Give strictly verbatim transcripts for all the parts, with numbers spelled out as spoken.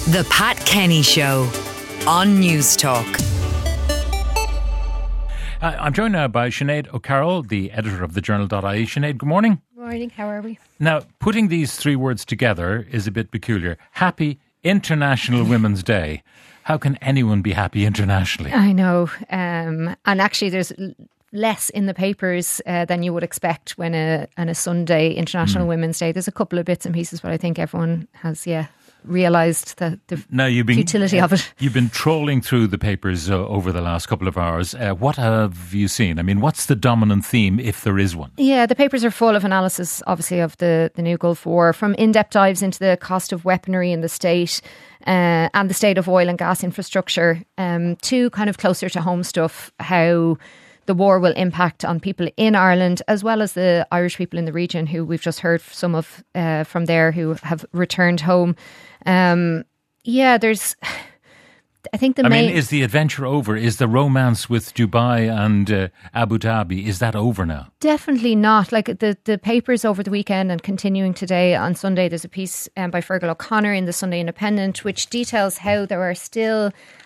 The Pat Kenny Show on News Talk. Uh, I'm joined now by Sinead O'Carroll, the editor of the journal dot I E. Sinead, good morning. Good morning, how are we? Now, putting these three words together is a bit peculiar. Happy International Women's Day. How can anyone be happy internationally? I know. Um, and actually there's less in the papers uh, than you would expect when a, on a Sunday, International mm. Women's Day. There's a couple of bits and pieces, but I think everyone has, yeah, realised the, the now you've been, futility uh, of it. You've been trawling through the papers uh, over the last couple of hours. Uh, what have you seen? I mean, what's the dominant theme, if there is one? Yeah, the papers are full of analysis, obviously, of the, the new Gulf War, from in-depth dives into the cost of weaponry in the state uh, and the state of oil and gas infrastructure, um, to kind of closer to home stuff, how the war will impact on people in Ireland as well as the Irish people in the region, who we've just heard some of uh, from there who have returned home. Um, yeah, there's, I think the I main... mean, is the adventure over? Is the romance with Dubai and uh, Abu Dhabi, is that over now? Definitely not. Like the, the papers over the weekend and continuing today on Sunday, there's a piece um, by Fergal O'Connor in the Sunday Independent which details how there are still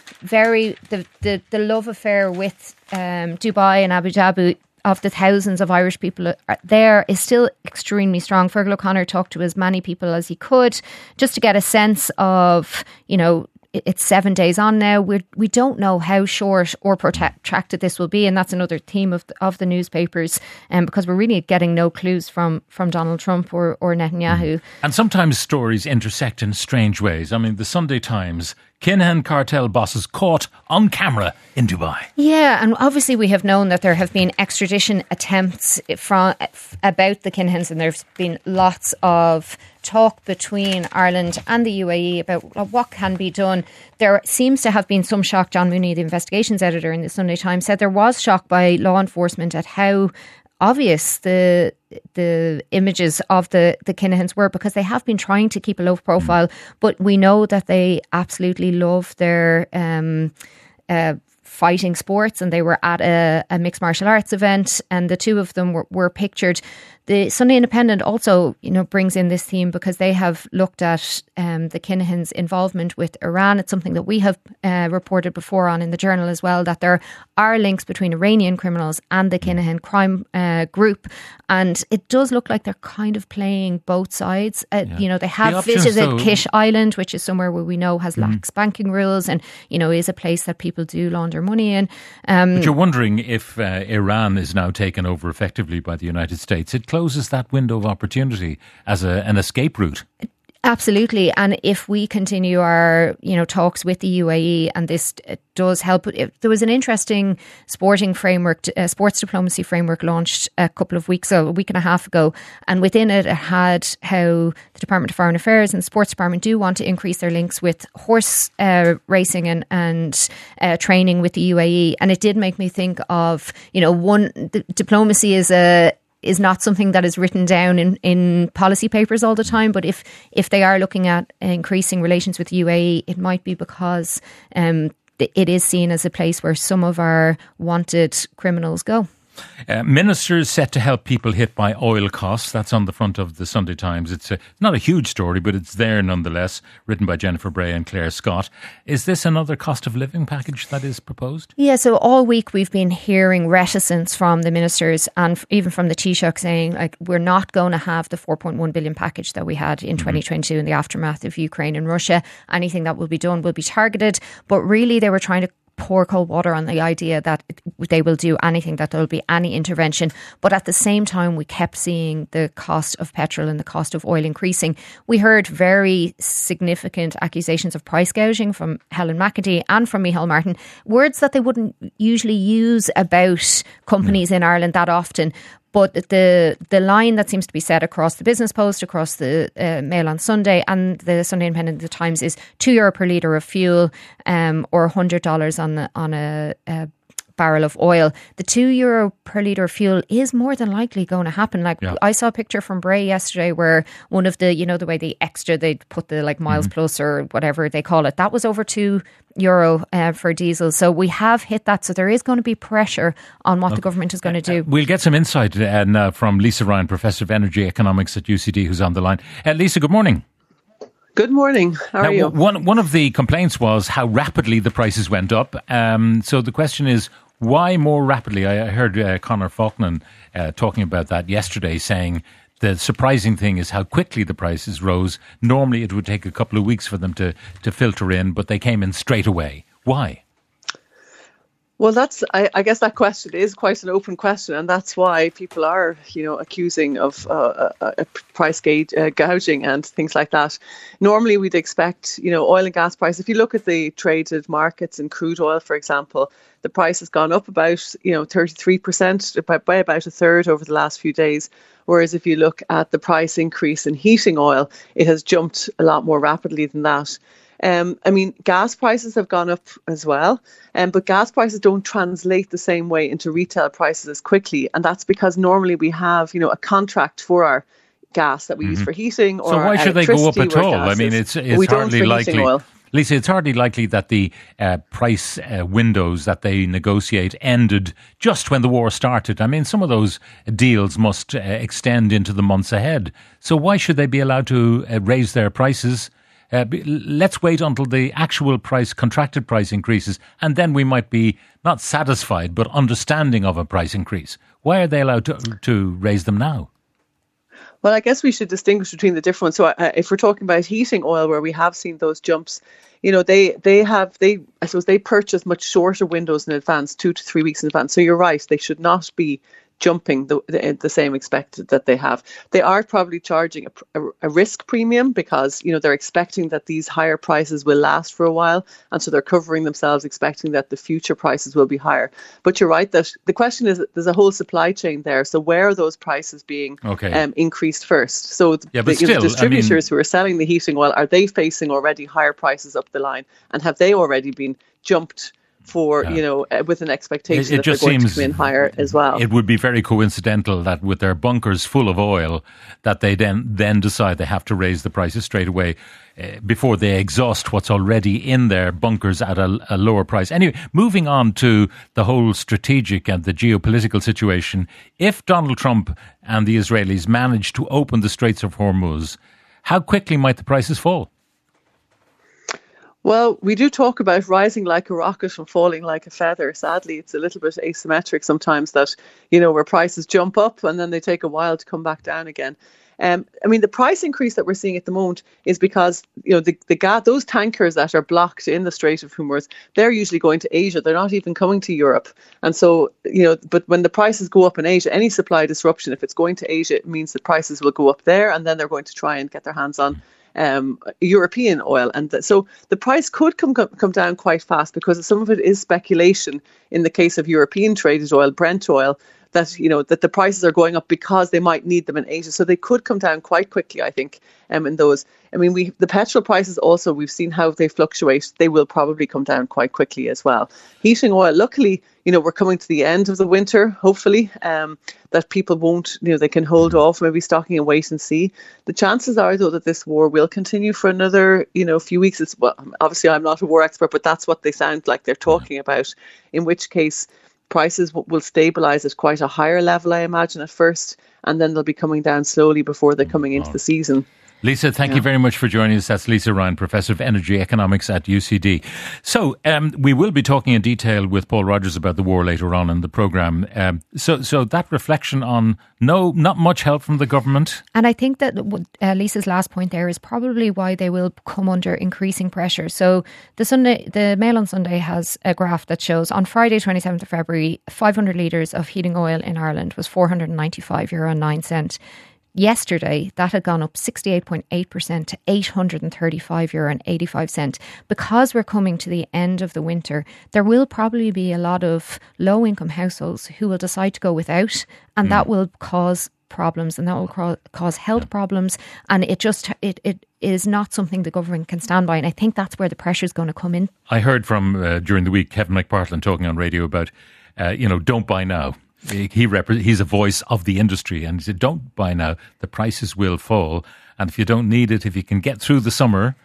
very, the, the, the love affair with um, Dubai and Abu Dhabi of the thousands of Irish people there is still extremely strong. Fergal O'Connor talked to as many people as he could just to get a sense of, you know, it's seven days on now. We we don't know how short or protracted this will be, and that's another theme of the, of the newspapers. Um, because we're really getting no clues from from Donald Trump or or Netanyahu. And sometimes stories intersect in strange ways. I mean, the Sunday Times, Kinahan cartel bosses caught on camera in Dubai. Yeah, and obviously we have known that there have been extradition attempts from about the Kinahans, and there's been lots of talk between Ireland and the U A E about what can be done. There seems to have been some shock. John Mooney, the investigations editor in the Sunday Times, said there was shock by law enforcement at how obvious the the images of the, the Kinahans were, because they have been trying to keep a low profile, but we know that they absolutely love their um, uh, fighting sports, and they were at a, a mixed martial arts event, and the two of them were, were pictured. The Sunday Independent also, you know, brings in this theme because they have looked at um, the Kinahans' involvement with Iran. It's something that we have uh, reported before on in the journal as well, that there are links between Iranian criminals and the Kinahan crime uh, group. And it does look like they're kind of playing both sides. Uh, yeah. You know, they have the options, visited though, Kish Island, which is somewhere where we know has mm. lax banking rules and, you know, is a place that people do launder money in. Um, but you're wondering if uh, Iran is now taken over effectively by the United States. It closes that window of opportunity as a, an escape route. Absolutely. And if we continue our, you know, talks with the U A E, and this does help, it, there was an interesting sporting framework, uh, sports diplomacy framework launched a couple of weeks ago, a week and a half ago. And within it, it had how the Department of Foreign Affairs and the Sports Department do want to increase their links with horse uh, racing and, and uh, training with the U A E. And it did make me think of, you know, one, the diplomacy is a, is not something that is written down in, in policy papers all the time. But if, if they are looking at increasing relations with the U A E, it might be because um, it is seen as a place where some of our wanted criminals go. Uh, ministers set to help people hit by oil costs. That's on the front of the Sunday Times. It's a, not a huge story, but it's there nonetheless, written by Jennifer Bray and Claire Scott. Is this another cost of living package that is proposed? Yeah, so all week we've been hearing reticence from the ministers and even from the Taoiseach saying, like, we're not going to have the four point one billion package that we had in mm-hmm. twenty twenty-two in the aftermath of Ukraine and Russia. Anything that will be done will be targeted. But really they were trying to pour cold water on the idea that they will do anything, that there will be any intervention. But at the same time, we kept seeing the cost of petrol and the cost of oil increasing. We heard very significant accusations of price gouging from Helen McEntee and from Micheál Martin, words that they wouldn't usually use about companies in Ireland that often. But the the line that seems to be set across the Business Post, across the uh, Mail on Sunday and the Sunday Independent, the Times, is two euro per litre of fuel, um, or one hundred dollars on the, on a, a barrel of oil. The two euro per litre of fuel is more than likely going to happen. Like yeah. I saw a picture from Bray yesterday where one of the, you know, the way the extra, they put the like miles mm-hmm. plus or whatever they call it, that was over two euro uh, for diesel. So we have hit that. So there is going to be pressure on what okay. the government is going to do. Uh, we'll get some insight uh, now from Lisa Ryan, Professor of Energy Economics at U C D, who's on the line. Uh, Lisa, good morning. Good morning. How now, are you? One, one of the complaints was how rapidly the prices went up. Um, so the question is, why more rapidly? I heard uh, Conor Faulkner uh, talking about that yesterday, saying the surprising thing is how quickly the prices rose. Normally it would take a couple of weeks for them to, to filter in, but they came in straight away. Why? Well, that's, I, I guess that question is quite an open question, and that's why people are, you know, accusing of uh, a, a price gauge, uh, gouging and things like that. Normally, we'd expect, you know, oil and gas prices. If you look at the traded markets in crude oil, for example, the price has gone up about, you know, thirty-three percent, by, by about a third over the last few days. Whereas if you look at the price increase in heating oil, it has jumped a lot more rapidly than that. Um, I mean, gas prices have gone up as well, um, but gas prices don't translate the same way into retail prices as quickly. And that's because normally we have, you know, a contract for our gas that we mm-hmm. use for heating or so why should they go up at all? I mean, it's, it's hardly likely. Lisa, it's hardly likely that the uh, price uh, windows that they negotiate ended just when the war started. I mean, some of those deals must uh, extend into the months ahead. So why should they be allowed to uh, raise their prices? Uh, let's wait until the actual price, contracted price increases, and then we might be not satisfied, but understanding of a price increase. Why are they allowed to, to raise them now? Well, I guess we should distinguish between the different ones. So uh, if we're talking about heating oil, where we have seen those jumps, you know, they they have, they I suppose they purchase much shorter windows in advance, two to three weeks in advance. So you're right, they should not be jumping the, the the same expected that they have. They are probably charging a, a, a risk premium because, you know, they're expecting that these higher prices will last for a while, and so they're covering themselves, expecting that the future prices will be higher. But you're right that the question is, there's a whole supply chain there. So where are those prices being okay. um, increased first? So yeah, the, still, the distributors I mean, who are selling the heating oil, are they facing already higher prices up the line, and have they already been jumped for, yeah. you know, uh, with an expectation it, it that just they're going seems to come in higher as well? It would be very coincidental that with their bunkers full of oil, that they then, then decide they have to raise the prices straight away uh, before they exhaust what's already in their bunkers at a, a lower price. Anyway, moving on to the whole strategic and the geopolitical situation, if Donald Trump and the Israelis manage to open the Straits of Hormuz, how quickly might the prices fall? Well, we do talk about rising like a rocket and falling like a feather. Sadly, it's a little bit asymmetric sometimes that, you know, where prices jump up and then they take a while to come back down again. Um, I mean, the price increase that we're seeing at the moment is because, you know, the, the gas, those tankers that are blocked in the Strait of Hormuz, they're usually going to Asia. They're not even coming to Europe. And so, you know, but when the prices go up in Asia, any supply disruption, if it's going to Asia, it means the prices will go up there, and then they're going to try and get their hands on Um, European oil. And th- so the price could come, come come down quite fast, because some of it is speculation in the case of European traded oil, Brent oil, that, you know, that the prices are going up because they might need them in Asia. So they could come down quite quickly, I think, um, in those. I mean, we the petrol prices also, we've seen how they fluctuate. They will probably come down quite quickly as well. Heating oil, luckily, you know, we're coming to the end of the winter, hopefully, um, that people won't, you know, they can hold off, maybe stocking and wait and see. The chances are, though, that this war will continue for another, you know, few weeks. It's, well, obviously, I'm not a war expert, but that's what they sound like they're talking about, in which case prices w- will stabilise at quite a higher level, I imagine, at first, and then they'll be coming down slowly before they're coming into the season. Lisa, thank yeah. you very much for joining us. That's Lisa Ryan, Professor of Energy Economics at U C D. So um, we will be talking in detail with Paul Rogers about the war later on in the programme. Um, so so that reflection on no, not much help from the government. And I think that uh, Lisa's last point there is probably why they will come under increasing pressure. So the Sunday, the Mail on Sunday has a graph that shows on Friday, twenty-seventh of February, five hundred litres of heating oil in Ireland was four hundred ninety-five euro and nine cents. Yesterday, that had gone up sixty-eight point eight percent to eight hundred thirty-five euro and eighty-five cents. Because we're coming to the end of the winter, there will probably be a lot of low-income households who will decide to go without, and mm. that will cause problems, and that will ca- cause health yeah. problems. And it just it it is not something the government can stand by. And I think that's where the pressure is going to come in. I heard from uh, during the week Kevin McPartland talking on radio about, uh, you know, don't buy now. He rep- he's a voice of the industry, and he said, don't buy now, the prices will fall, and if you don't need it, if you can get through the summer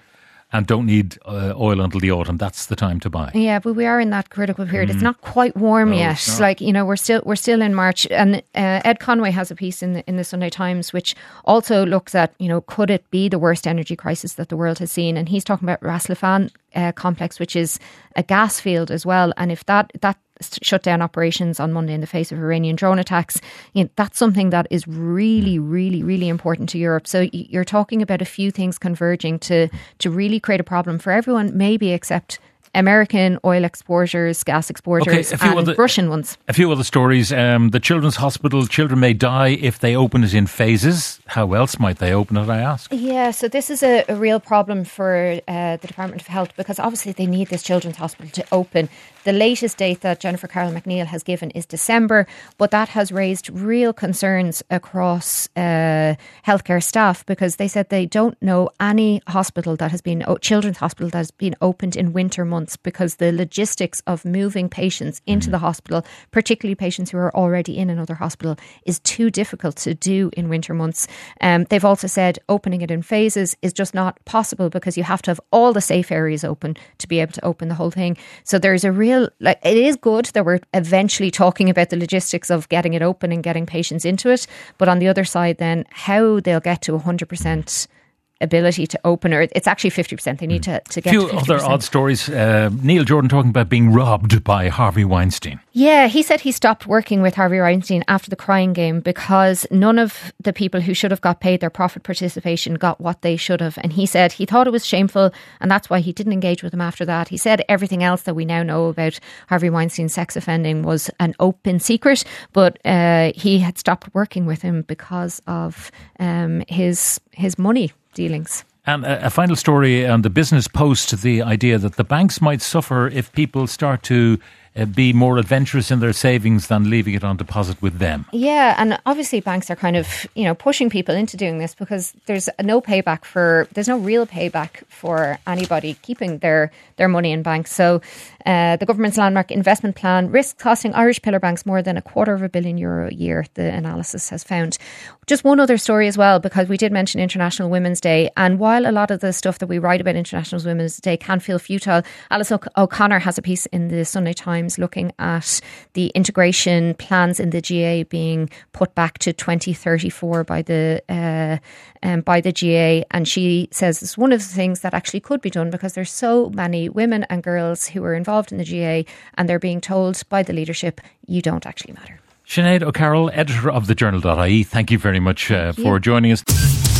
and don't need uh, oil until the autumn, that's the time to buy. Yeah, but we are in that critical period. Mm. It's not quite warm no, yet. Like, you know, we're still we're still in March. And uh, Ed Conway has a piece in the in the Sunday Times which also looks at, you know, could it be the worst energy crisis that the world has seen? And he's talking about Ras Laffan uh, complex, which is a gas field as well. And if that that shut down operations on Monday in the face of Iranian drone attacks, you know, that's something that is really, really, really important to Europe. So you're talking about a few things converging to to really create a problem for everyone, maybe except American oil exporters, gas exporters, okay, and other, Russian ones. A few other stories. Um, the Children's Hospital, children may die if they open it in phases. How else might they open it, I ask? Yeah, so this is a, a real problem for uh, the Department of Health, because obviously they need this Children's Hospital to open. The latest date that Jennifer Carroll McNeil has given is December, but that has raised real concerns across uh, healthcare staff, because they said they don't know any hospital that has been, children's hospital that has been opened in winter months, because the logistics of moving patients into mm. the hospital, particularly patients who are already in another hospital, is too difficult to do in winter months. Um, they've also said opening it in phases is just not possible, because you have to have all the safe areas open to be able to open the whole thing. So there's a real Like, it is good that we're eventually talking about the logistics of getting it open and getting patients into it. But on the other side, then how they'll get to one hundred percent ability to open, or it's actually fifty percent. They need to, to get few to fifty percent. Other odd stories. Uh, Neil Jordan talking about being robbed by Harvey Weinstein. Yeah, he said he stopped working with Harvey Weinstein after the crying game because none of the people who should have got paid their profit participation got what they should have. And he said he thought it was shameful, and that's why he didn't engage with them after that. He said everything else that we now know about Harvey Weinstein's sex offending was an open secret, but uh, he had stopped working with him because of um, his his money dealings. And a, a final story on the Business Post, the idea that the banks might suffer if people start to uh, be more adventurous in their savings than leaving it on deposit with them. Yeah, and obviously banks are kind of, you know, pushing people into doing this, because there's no payback for, there's no real payback for anybody keeping their, their money in banks. So uh, the government's landmark investment plan risks costing Irish pillar banks more than a quarter of a billion euro a year, the analysis has found. Just one other story as well, because we did mention International Women's Day, and while a lot of the stuff that we write about International Women's Day can feel futile, Alice o- O'Connor has a piece in the Sunday Times looking at the integration plans in the G A A being put back to twenty thirty-four by the uh, um, by the G A A, and she says it's one of the things that actually could be done, because there's so many women and girls who are involved in the G A A, and they're being told by the leadership, you don't actually matter. Sinead O'Carroll, editor of the journal dot I E, thank you very much uh, for joining us.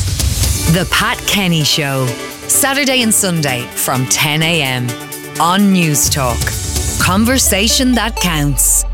The Pat Kenny Show, Saturday and Sunday from ten a.m. on News Talk. Conversation that counts.